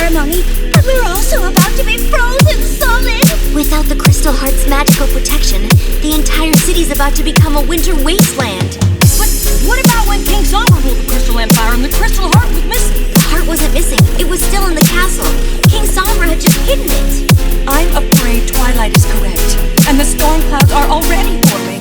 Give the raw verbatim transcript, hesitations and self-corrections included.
ceremony, but we're also about to be frozen solid! Without the Crystal Heart's magical protection, the entire city's about to become a winter wasteland. But what about when King Sombra ruled the Crystal Empire and the Crystal Heart was missing? The heart wasn't missing. It was still in the castle. King Sombra had just hidden it. I'm afraid Twilight is correct, and the storm clouds are already forming.